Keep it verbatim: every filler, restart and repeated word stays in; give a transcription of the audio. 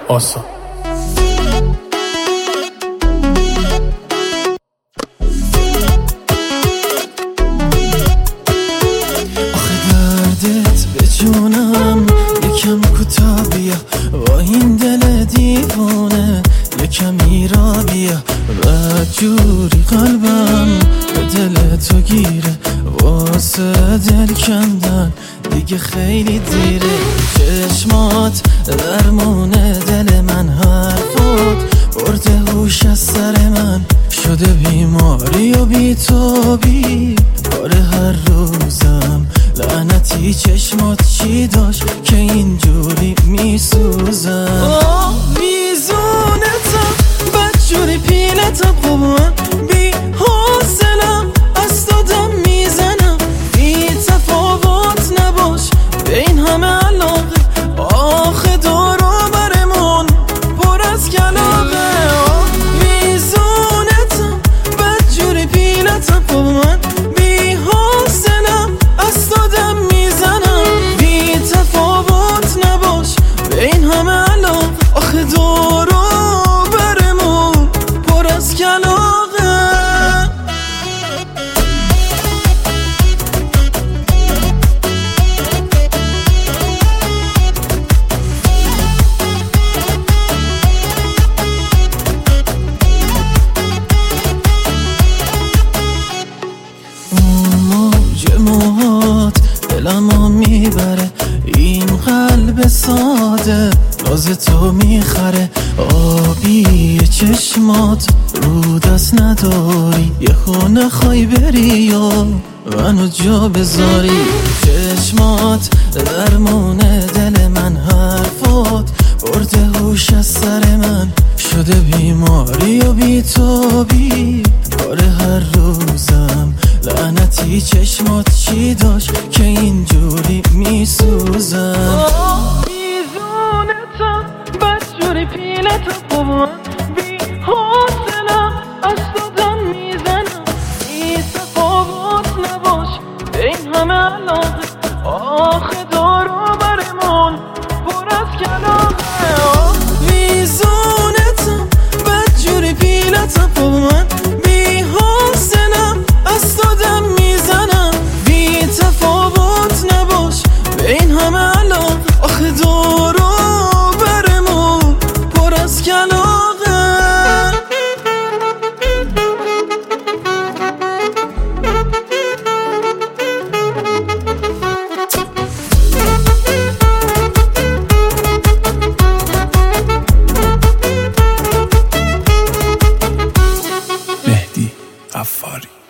آسا. به جونم یکم کوتاه بیا، با این دل دیوانه یکم ایرا بیا. بد جوری قلبم به دل تو گیره، واسه دل کندن دیگه خیلی دیره. چشمات درمونه دل من، حرفات برده هوش از سر من، شده بیماری و بی تو بی کار هر روزم. لعنتی چشمات چی داشت که اینجوری میسوزم؟ میزونتم بدجوری پیلتم، خب من بی حاصلم از دادم میزنم. بی تفاوت نباش به این همه علاقه، آخه دورو برمون پر از کلاقه. میزونتم بدجوری پیلتم، خب من بی حاصلم از دادم میزنم. بی تفاوت نباش به این همه علاقه، آخه دورو برمون پر از کلاقه. موهات دلمو میبره، این قلب ساده راز تو میخره. آبی چشمات رو دست نداری، یه خونه خواهی بری یا منو جا بذاری. چشمات درمونه دل من، حرفات برده هوش از سر من، شده بیماری و بی تو بی کار هر روزم. لعنتی چشمات چی داشت که اینجوری میسوزم؟ میزونتم بدجوری پیلتم، خب من بی حاصلم از دادم میزنم. بی تفاوت نباش به این همه علاقه، آخه دورو برمون پر از کلاقه. میزونتم بدجوری پیلتم، خب من بی حاصلم از دادم میزنم. بی تفاوت نباش به این همه علاقه، آخه دورو برمون پر از کلاقه. مهدی غفاری.